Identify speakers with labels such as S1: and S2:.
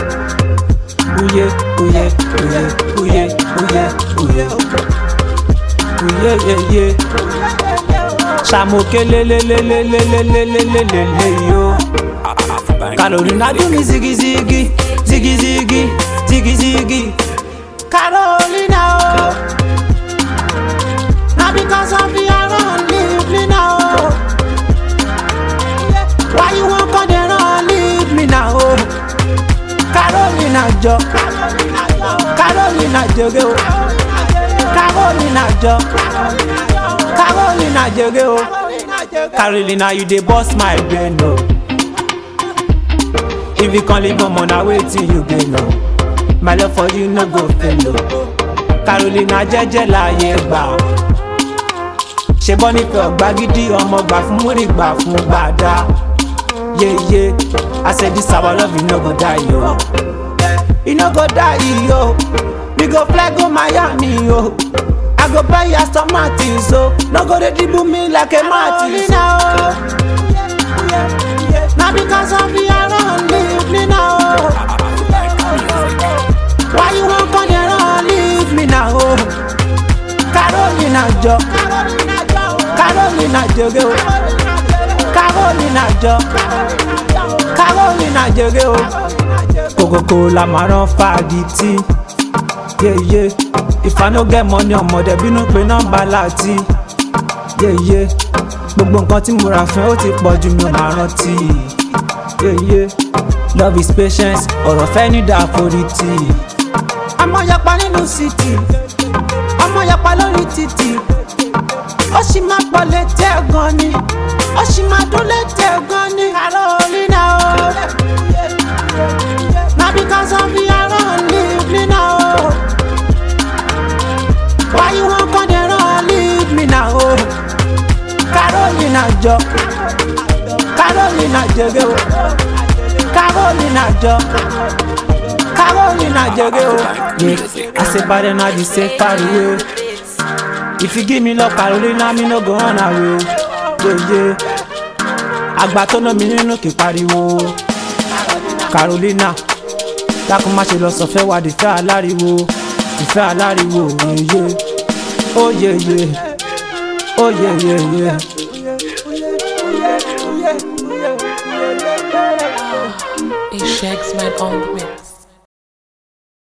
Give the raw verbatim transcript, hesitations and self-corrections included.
S1: Uye, uye, uye, uye, uye, uye. Uye, ye, ye. Shamoke le le le le le le le le le le le yo. Carolina do me ziggy ziggy, ziggy ziggy, ziggy ziggy. Carolina, oh. Now because of the iron, leave me now. Why you won't come there and leave me now? Oh. Carolina Jo, Carolina Jogo, Carolina Jo, Carolina Jogo, Carolina you dey bust my brain no. If you can't leave mama now wait till you get no. My love for you no go fail no. Carolina jẹ́jẹ́ láyé gbà. Ṣé bọ́ nífẹ̀ẹ́ ọ̀gbá gidi ọmọ gbà fún múrí gbà fún gbàdá. Yeah, yeah, I said this our love, you no go die, yo. You no go die, yo. We go fly go Miami, yo. I go buy you some Martins, so no go dey dribble me like a Martin. Now, now because of the iron, leave me now. Why you won't come there and leave me now? Carolina Jo, Carolina Jogo. Carolina Jo, Carolina Jogo. Coca-Cola maran fagiti. Yeah, yeah. If I no get money on mother, be no pay number láti. Yeah, yeah. Gbogbo nǹkan tí mo rà fún ó ti pọ̀ jù mi ò máa rántí. Yeah, yeah. Love is patience, ọ̀rọ̀ fẹ́ ní dàforítì. Ọmọ yapa nínú city, ọmọ yapa lórí títì. Ó ṣì máa pọ̀ létí ẹ̀ gan ni. Ó ṣì máa dún létí ẹ̀ gan ni. Carolina o. Na because of the iron leave me now. Why you wan come there and leave me now? Carolina Jo, Carolina Jogo, Carolina Jo, Carolina Jogo. Yeah, I say bad and I just say far away. If you give me love, Carolina, me no go run away. Yeah, yeah. Àgbà tó ná mi nínú kì í pariwo. Carolina, dákun má ṣe lọ sọ fẹ́ wá di ìfẹ́ aláriwo, ìfẹ́ aláriwo, yeye. Oh yeah yeah, oh yeah yeah yeah.
S2: A Shagsman on the mix.